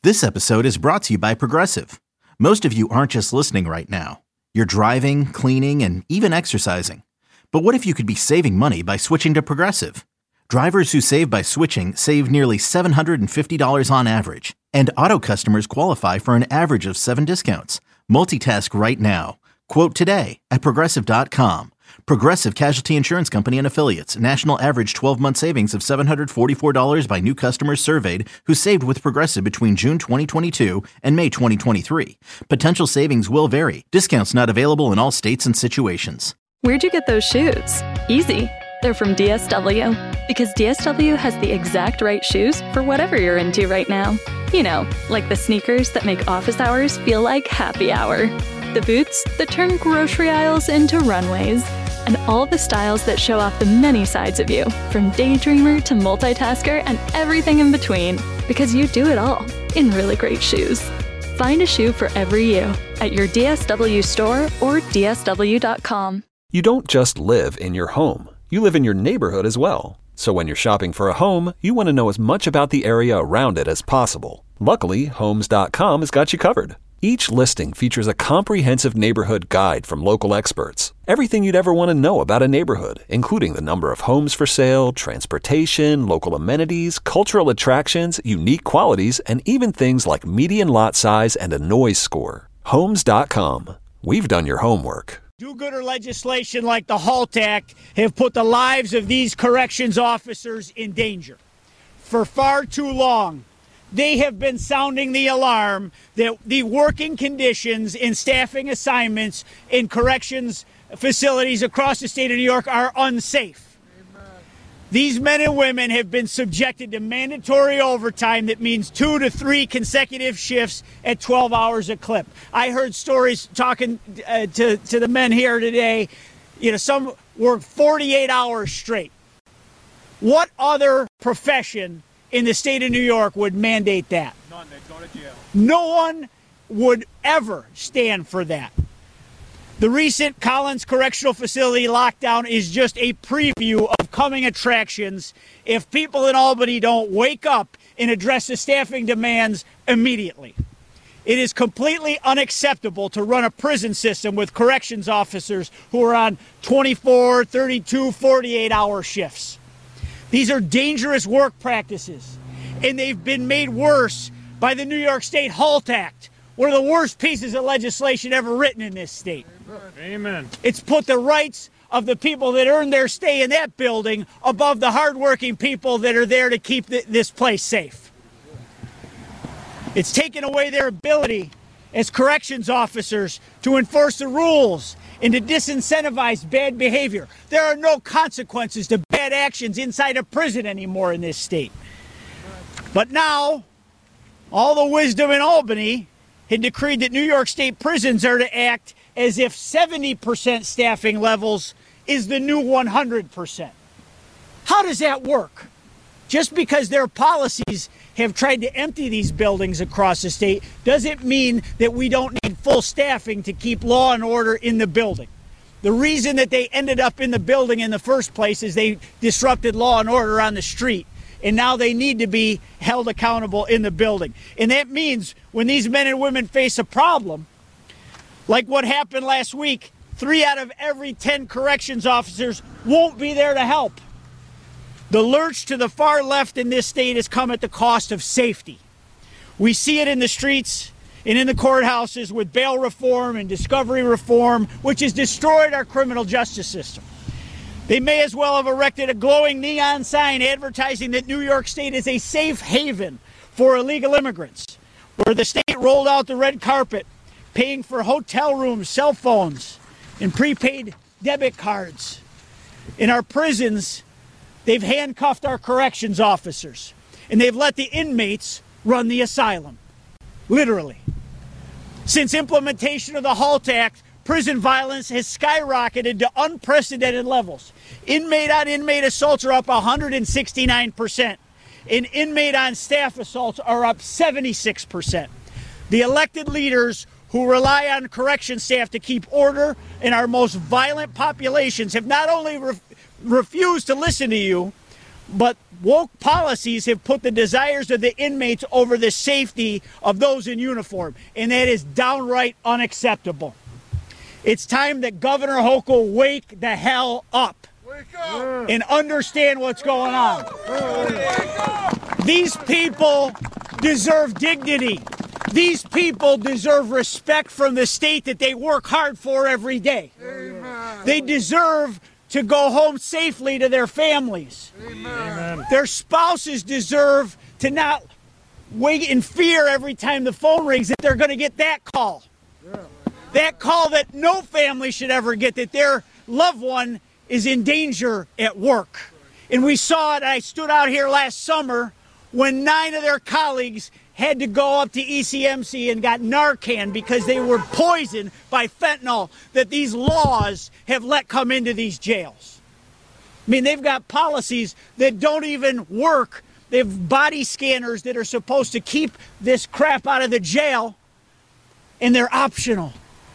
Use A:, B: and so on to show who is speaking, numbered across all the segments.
A: This episode is brought to you by Progressive. Most of you aren't just listening right now. You're driving, cleaning, and even exercising. But what if you could be saving money by switching to Progressive? Drivers who save by switching save nearly $750 on average. And auto customers qualify for an average of 7 discounts. Multitask right now. Quote today at Progressive.com. Progressive Casualty Insurance Company and Affiliates. National average 12-month savings of $744 by new customers surveyed who saved with Progressive between June 2022 and May 2023. Potential savings will vary. Discounts not available in all states and situations.
B: Where'd you get those shoes? Easy. They're from DSW. Because DSW has the exact right shoes for whatever you're into right now. You know, like the sneakers that make office hours feel like happy hour. The boots that turn grocery aisles into runways. And all the styles that show off the many sides of you, from daydreamer to multitasker and everything in between, because you do it all in really great shoes. Find a shoe for every you at your DSW store or DSW.com.
C: You don't just live in your home, you live in your neighborhood as well. So when you're shopping for a home, you want to know as much about the area around it as possible. Luckily, Homes.com has got you covered. Each listing features a comprehensive neighborhood guide from local experts. Everything you'd ever want to know about a neighborhood, including the number of homes for sale, transportation, local amenities, cultural attractions, unique qualities, and even things like median lot size and a noise score. Homes.com. We've done your homework.
D: Do-gooder legislation like the HALT Act have put the lives of these corrections officers in danger. For far too long, they have been sounding the alarm that the working conditions in staffing assignments in corrections facilities across the state of New York are unsafe. Amen. These men and women have been subjected to mandatory overtime that means 2 to 3 consecutive shifts at 12 hours a clip. I heard stories talking to the men here today. You know, some work 48 hours straight. What other profession in the state of New York would mandate that?
E: None. They'd go to jail.
D: No one would ever stand for that. The recent Collins Correctional Facility lockdown is just a preview of coming attractions if people in Albany don't wake up and address the staffing demands immediately. It is completely unacceptable to run a prison system with corrections officers who are on 24, 32, 48-hour shifts. These are dangerous work practices, and they've been made worse by the New York State HALT Act, one of the worst pieces of legislation ever written in this state.
E: Amen.
D: It's put the rights of the people that earn their stay in that building above the hardworking people that are there to keep this place safe. It's taken away their ability as corrections officers to enforce the rules and to disincentivize bad behavior. There are no consequences to bad actions inside a prison anymore in this state. But now, all the wisdom in Albany had decreed that New York State prisons are to act as if 70% staffing levels is the new 100%. How does that work? Just because their policies have tried to empty these buildings across the state doesn't mean that we don't need full staffing to keep law and order in the building. The reason that they ended up in the building in the first place is they disrupted law and order on the street. And now they need to be held accountable in the building. And that means when these men and women face a problem, like what happened last week, 3 out of every 10 corrections officers won't be there to help. The lurch to the far left in this state has come at the cost of safety. We see it in the streets and in the courthouses with bail reform and discovery reform, which has destroyed our criminal justice system. They may as well have erected a glowing neon sign advertising that New York State is a safe haven for illegal immigrants, where the state rolled out the red carpet, paying for hotel rooms, cell phones, and prepaid debit cards. In our prisons, they've handcuffed our corrections officers, and they've let the inmates run the asylum. Literally. Since implementation of the HALT Act, prison violence has skyrocketed to unprecedented levels. Inmate-on-inmate assaults are up 169%, and inmate-on-staff assaults are up 76%. The elected leaders who rely on correction staff to keep order in our most violent populations have not only refused to listen to you, But woke policies have put the desires of the inmates over the safety of those in uniform, and that is downright unacceptable. It's time that Governor Hochul wake the hell up and understand what's going on. These people deserve dignity. These people deserve respect from the state that they work hard for every day. Amen. They deserve to go home safely to their families. Amen. Their spouses deserve to not wait in fear every time the phone rings that they're going to get that call. Yeah. That call that no family should ever get, that their loved one is in danger at work. And we saw it. I stood out here last summer when 9 of their colleagues had to go up to ECMC and got Narcan because they were poisoned by fentanyl that these laws have let come into these jails. I mean, they've got policies that don't even work. They have body scanners that are supposed to keep this crap out of the jail, and they're optional.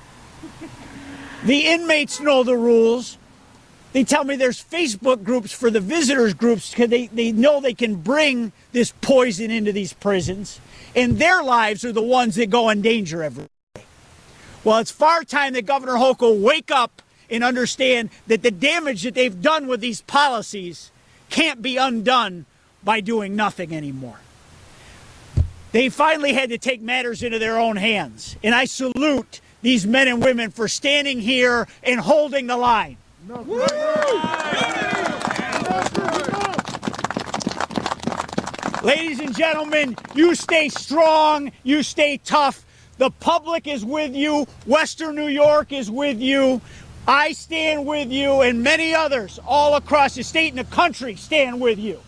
D: The inmates know the rules. They tell me there's Facebook groups for the visitors groups because they know they can bring this poison into these prisons, and their lives are the ones that go in danger every day. Well, it's far time that Governor Hochul wake up and understand that the damage that they've done with these policies can't be undone by doing nothing anymore. They finally had to take matters into their own hands, and I salute these men and women for standing here and holding the line. Ladies and gentlemen, you stay strong, you stay tough. The public is with you. Western New York is with you. I stand with you, and many others all across the state and the country stand with you.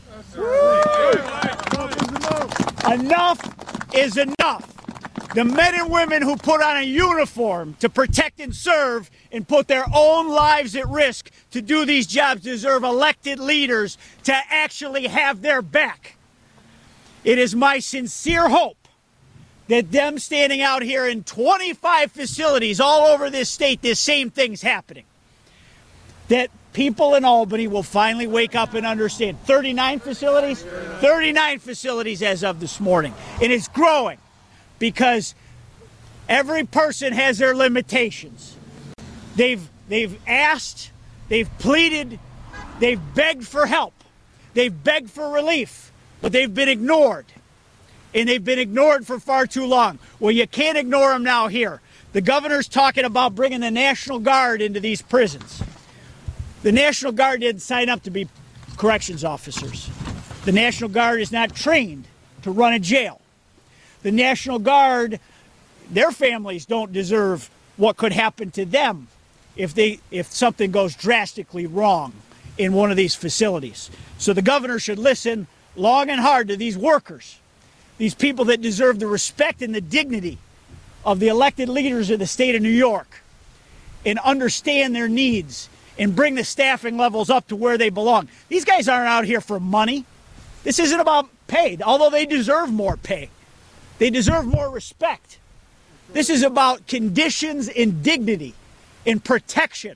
D: Enough is enough. The men and women who put on a uniform to protect and serve and put their own lives at risk to do these jobs deserve elected leaders to actually have their back. It is my sincere hope that them standing out here in 25 facilities all over this state, this same thing's happening. That people in Albany will finally wake up and understand. 39 facilities? 39 facilities as of this morning. And it's growing because every person has their limitations. They've asked, they've pleaded, they've begged for help, they've begged for relief, but they've been ignored. And they've been ignored for far too long. Well, you can't ignore them now here. The governor's talking about bringing the National Guard into these prisons. The National Guard didn't sign up to be corrections officers. The National Guard is not trained to run a jail. The National Guard, their families don't deserve what could happen to them if something goes drastically wrong in one of these facilities. So the governor should listen long and hard to these workers, these people that deserve the respect and the dignity of the elected leaders of the state of New York, and understand their needs and bring the staffing levels up to where they belong. These guys aren't out here for money. This isn't about pay, although they deserve more pay. They deserve more respect. This is about conditions and dignity and protection.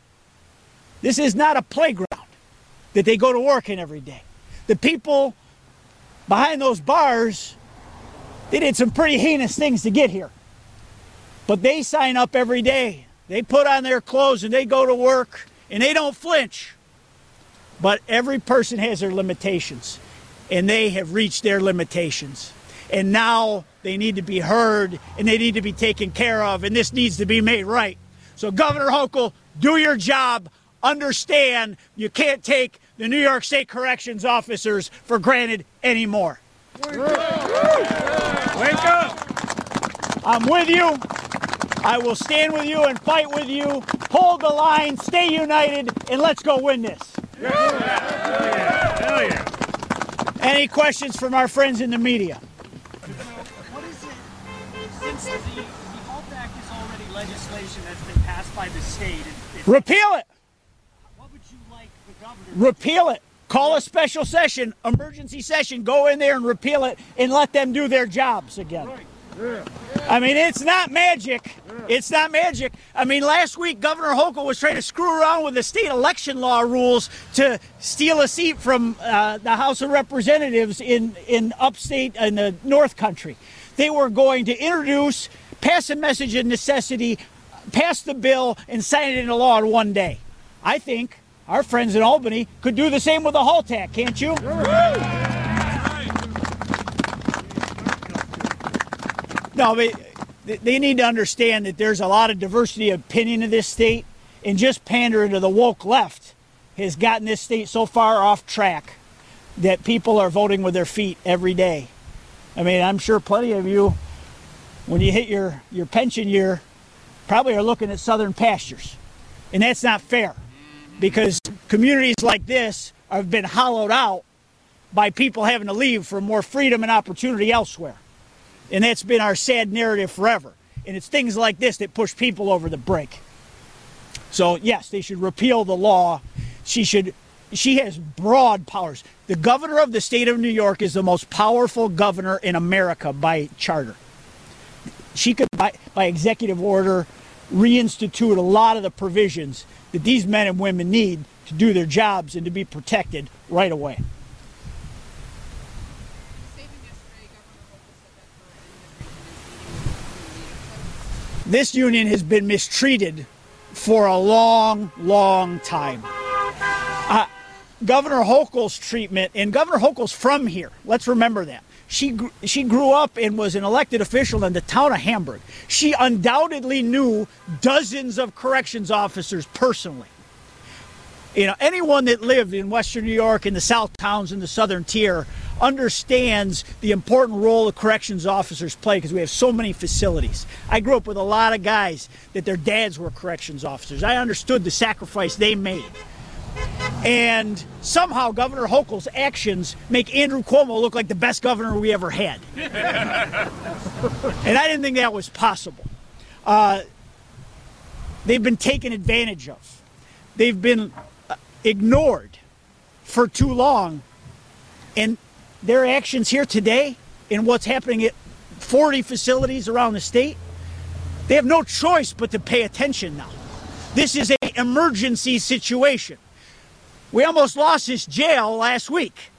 D: This is not a playground that they go to work in every day. The people behind those bars, they did some pretty heinous things to get here. But they sign up every day. They put on their clothes and they go to work and they don't flinch. But every person has their limitations, and they have reached their limitations. And now they need to be heard and they need to be taken care of, and this needs to be made right. So Governor Hochul, do your job. Understand you can't take the New York State Corrections officers for granted anymore. Wake up! I'm with you. I will stand with you and fight with you. Hold the line, stay united, and let's go win this.
E: Hell yeah.
D: Any questions from our friends in the media?
F: What is it, since the HALT Act is already legislation that's been passed by the state?
D: Repeal it.
F: What would you like the governor to
D: Repeal it. Call a special session, emergency session, go in there and repeal it and let them do their jobs again.
F: Right.
D: I mean, it's not magic. It's not magic. I mean, last week, Governor Hochul was trying to screw around with the state election law rules to steal a seat from the House of Representatives in upstate, in the North Country. They were going to pass a message of necessity, pass the bill, and sign it into law in one day. I think our friends in Albany could do the same with the HALT Act, can't you? No, but they need to understand that there's a lot of diversity of opinion in this state, and just pandering to the woke left has gotten this state so far off track that people are voting with their feet every day. I mean, I'm sure plenty of you, when you hit your pension year, probably are looking at Southern pastures. And that's not fair, because communities like this have been hollowed out by people having to leave for more freedom and opportunity elsewhere. And that's been our sad narrative forever. And it's things like this that push people over the brink. So, yes, they should repeal the law. She has broad powers. The governor of the state of New York is the most powerful governor in America by charter. She could, by executive order, reinstitute a lot of the provisions that these men and women need to do their jobs and to be protected right away. This union has been mistreated for a long, long time. Governor Hochul's treatment, and Governor Hochul's from here. Let's remember that. She grew up and was an elected official in the town of Hamburg. She undoubtedly knew dozens of corrections officers personally. You know, anyone that lived in Western New York, in the South towns, in the Southern tier, understands the important role the corrections officers play, because we have so many facilities. I grew up with a lot of guys that their dads were corrections officers. I understood the sacrifice they made. And somehow Governor Hochul's actions make Andrew Cuomo look like the best governor we ever had. And I didn't think that was possible. They've been taken advantage of. They've been ignored for too long. And their actions here today and what's happening at 40 facilities around the state, they have no choice but to pay attention now. This is an emergency situation. We almost lost this jail last week.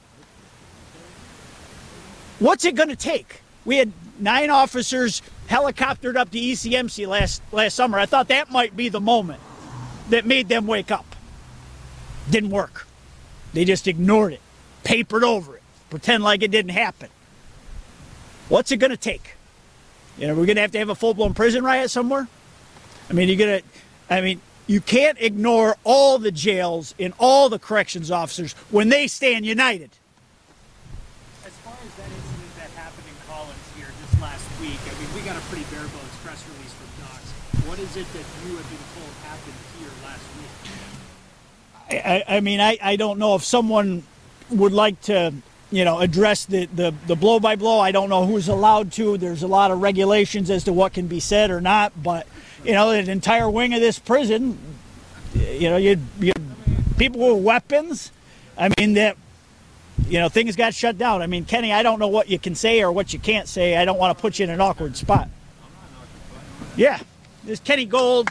D: What's it going to take? We had 9 officers helicoptered up to ECMC last summer. I thought that might be the moment that made them wake up. Didn't work. They just ignored it, papered over it, pretend like it didn't happen. What's it going to take? You know, we're going to have a full-blown prison riot somewhere? I mean, you can't ignore all the jails and all the corrections officers when they stand united.
F: As far as that incident that happened in Collins here just last week, I mean, we got a pretty bare bones press release from Docs. What is it that you have been told happened here last week?
D: I don't know if someone would like to, address the blow by blow. I don't know who's allowed to. There's a lot of regulations as to what can be said or not, but an entire wing of this prison, you people with weapons. I mean, that, things got shut down. I mean, Kenny, I don't know what you can say or what you can't say. I don't want to put you in an awkward spot. Yeah, this is Kenny Gold.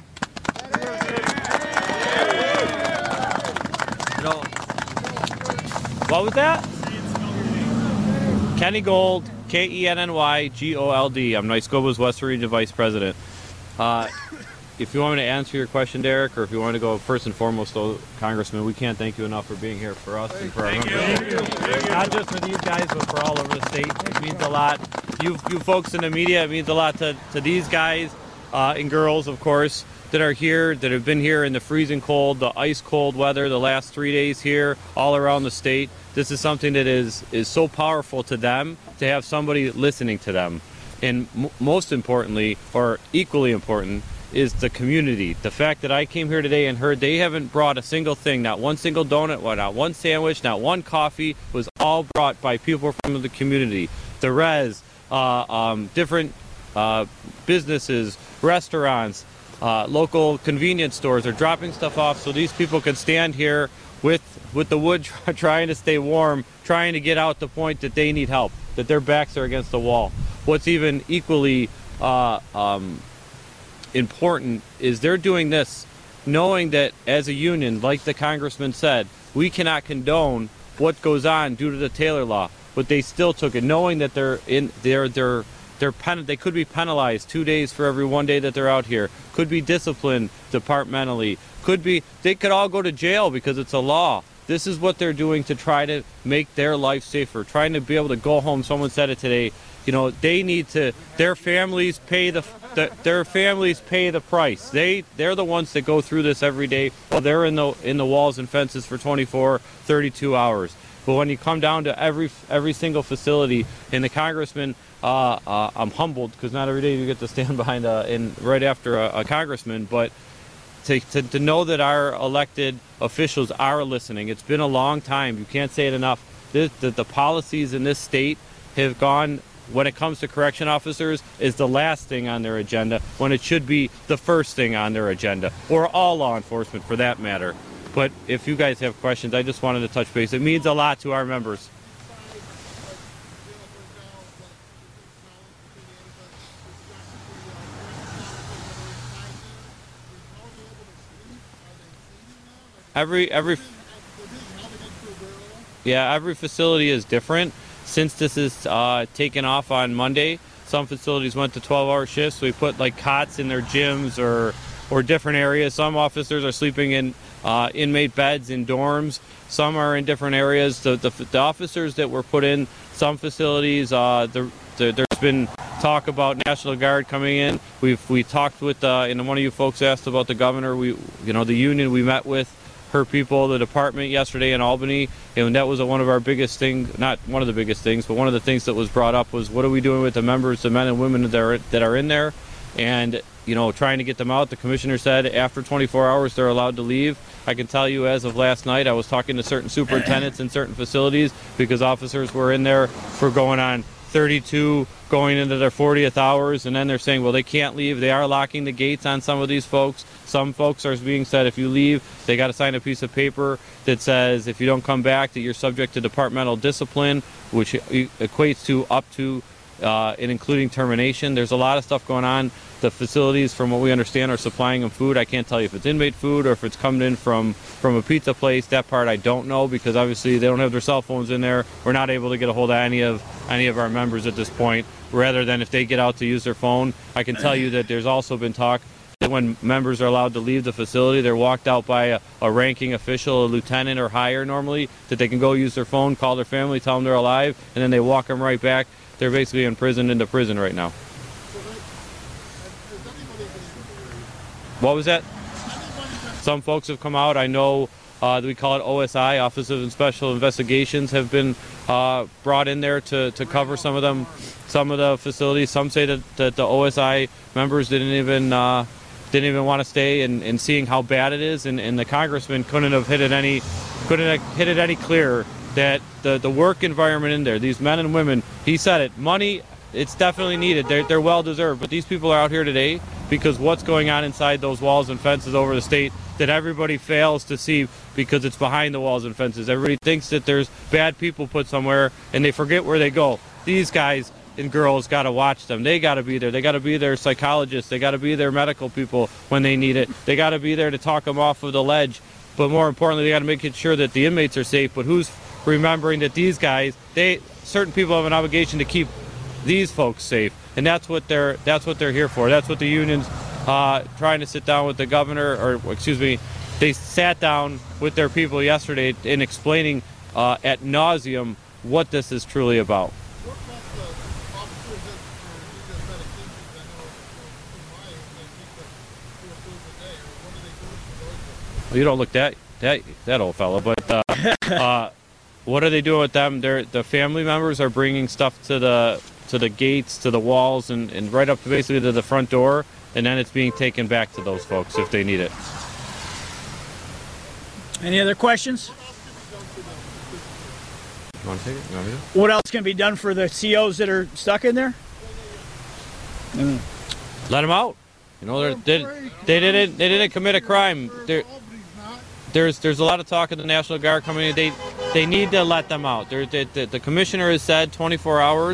G: What was that? Kenny Gold, KENNYGOLD. I'm NYSCOBA's Western Region Vice President. If you want me to answer your question, Derek, or if you want to go first and foremost, though, Congressman, we can't thank you enough for being here for us and for our members. Not just for these guys, but for all over the state. It means a lot. You folks in the media, it means a lot to these guys and girls, of course, that are here, that have been here in the freezing cold, the ice cold weather the last 3 days here all around the state. This is something that is so powerful to them, to have somebody listening to them. And most importantly, or equally important, is the community. The fact that I came here today and heard they haven't brought a single thing, not one single donut, not one sandwich, not one coffee, was all brought by people from the community. The res, different businesses, restaurants, local convenience stores are dropping stuff off so these people can stand here with the wood trying to stay warm, trying to get out the point that they need help, that their backs are against the wall. what's even equally important is they're doing this knowing that as a union, like the congressman said, we cannot condone what goes on due to the Taylor law, but they still took it, knowing that they could be penalized 2 days for every 1 day that they're out here, could be disciplined departmentally, they could all go to jail because it's a law. This is what they're doing to try to make their life safer, trying to be able to go home. Someone said it today. You know, they need to. Their families pay the price. They're the ones that go through this every day. Well, they're in the walls and fences for 24, 32 hours. But when you come down to every single facility, and the congressman, I'm humbled because not every day you get to stand behind right after a congressman, but to know that our elected officials are listening. It's been a long time. You can't say it enough. The policies in this state have gone, when it comes to correction officers, is the last thing on their agenda when it should be the first thing on their agenda, or all law enforcement for that matter. But if you guys have questions, I just wanted to touch base. It means a lot to our members. Every facility is different. Since this is taken off on Monday, some facilities went to 12-hour shifts. So we put like cots in their gyms or different areas. Some officers are sleeping in inmate beds in dorms. Some are in different areas. The officers that were put in some facilities, there's been talk about National Guard coming in. We talked with, and one of you folks asked about the governor. The union, we met with her people, the department yesterday in Albany, and that was one of our biggest things, not one of the biggest things, but one of the things that was brought up was what are we doing with the members, the men and women that are in there, and trying to get them out. The commissioner said after 24 hours they're allowed to leave. I can tell you as of last night I was talking to certain superintendents in certain facilities because officers were in there for going on 32, going into their 40th hours, and then they're saying, well, they can't leave. They are locking the gates on some of these folks. Some folks are being said if you leave, they got to sign a piece of paper that says if you don't come back that you're subject to departmental discipline, which equates to up to and including termination. There's a lot of stuff going on. The facilities, from what we understand, are supplying them food. I can't tell you if it's inmate food or if it's coming in from a pizza place. That part I don't know because obviously they don't have their cell phones in there. We're not able to get a hold of any of our members at this point, rather than if they get out to use their phone. I can tell you that there's also been talk that when members are allowed to leave the facility, they're walked out by a ranking official, a lieutenant or higher normally, that they can go use their phone, call their family, tell them they're alive, and then they walk them right back. They're basically imprisoned into prison right now. What was that? Some folks have come out. I know we call it OSI, Office of Special Investigations, have been brought in there to cover some of the facilities. Some say that the OSI members didn't even want to stay, and seeing how bad it is, and the congressman couldn't have hit it any clearer that the work environment in there, these men and women, he said it, money, it's definitely needed. They're well deserved, but these people are out here today because what's going on inside those walls and fences over the state that everybody fails to see because it's behind the walls and fences. Everybody thinks that there's bad people put somewhere and they forget where they go. These guys and girls got to watch them. They got to be there. They got to be their psychologists. They got to be their medical people when they need it. They got to be there to talk them off of the ledge. But more importantly, they got to make sure that the inmates are safe. But who's remembering that these guys, certain people have an obligation to keep these folks safe, and that's what they're here for. That's what the union's trying to sit down with the governor, they sat down with their people yesterday in explaining ad nauseum what this is truly about.
H: What about the officers that need their medications? I know
G: Well, you don't look that old fella, but what are they doing with them? The family members are bringing stuff to the gates, to the walls, and right up to basically to the front door, and then it's being taken back to those folks if they need it.
D: Any other questions?
G: You want to take it? You want me to?
D: What else can be done for the COs that are stuck in there?
G: Let them out. They didn't commit a crime. There's a lot of talk of the National Guard coming in. They need to let them out. The commissioner has said 24 hours.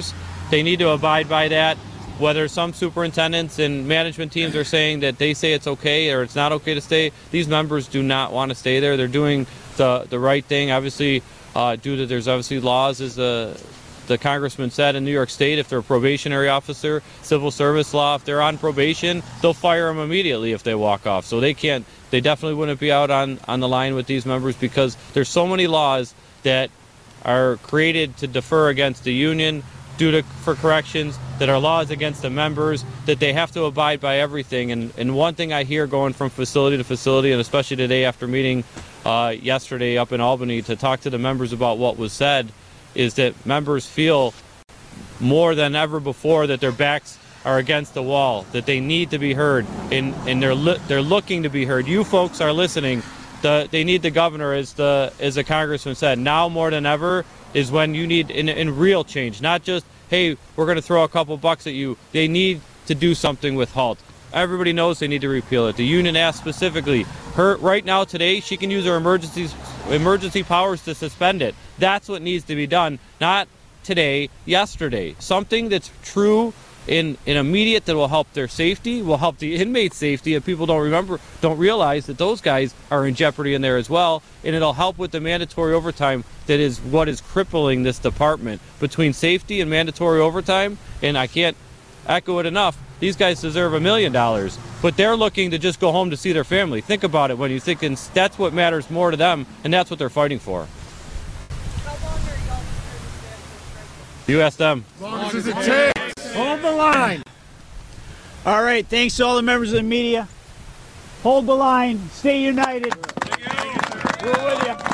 G: They need to abide by that. Whether some superintendents and management teams are saying that they say it's okay or it's not okay to stay, these members do not want to stay there. They're doing the right thing. Obviously, due to there's obviously laws, as the congressman said, in New York State, if they're a probationary officer, civil service law, if they're on probation, they'll fire them immediately if they walk off. So they definitely wouldn't be out on the line with these members, because there's so many laws that are created to defer against the union for corrections, that are laws against the members, that they have to abide by everything. And one thing I hear going from facility to facility, and especially today after meeting yesterday up in Albany to talk to the members about what was said, is that members feel more than ever before that their backs are against the wall, that they need to be heard, and they're looking to be heard. You folks are listening. They need the governor, as the congressman said. Now more than ever is when you need in real change, not just, hey, we're going to throw a couple bucks at you. They need to do something with HALT. Everybody knows they need to repeal it. The union asked specifically, right now today, she can use her emergency powers to suspend it. That's what needs to be done, not today, yesterday. Something that's true in immediate, that will help their safety, will help the inmates' safety, and people don't realize that those guys are in jeopardy in there as well, and it'll help with the mandatory overtime that is what is crippling this department. Between safety and mandatory overtime, and I can't echo it enough, these guys deserve $1 million, but they're looking to just go home to see their family. Think about it when you're thinking that's what matters more to them, and that's what they're fighting for.
H: How long are y'all prepared to
G: You ask them.
E: As long as it takes.
D: Hold the line. All right, thanks to all the members of the media. Hold the line. Stay united. We're with you.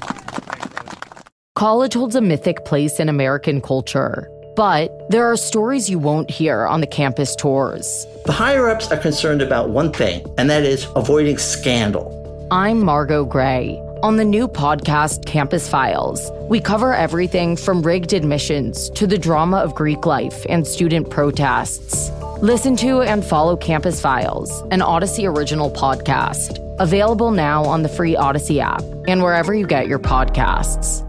I: College holds a mythic place in American culture, but there are stories you won't hear on the campus tours.
J: The higher-ups are concerned about one thing, and that is avoiding scandal.
I: I'm Margot Gray. On the new podcast, Campus Files, we cover everything from rigged admissions to the drama of Greek life and student protests. Listen to and follow Campus Files, an Odyssey original podcast. Available now on the free Odyssey app and wherever you get your podcasts.